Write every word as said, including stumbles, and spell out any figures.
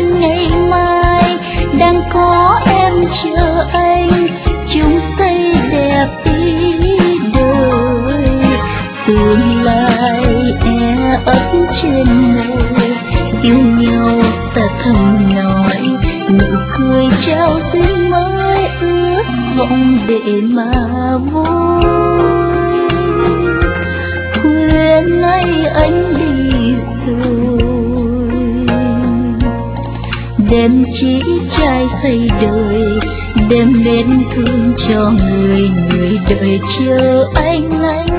ngày mai đang có em chờ anh, chung xây đẹp ý đời. Tương lai e ấp trên môi, yêu nhau ta thầm nói, nụ cười trao duyên mới ước vọng để mà vui. Khuya nay anh đi rồi, đêm chỉ trai xây đời, đêm đến thương cho người người đợi chờ anh anh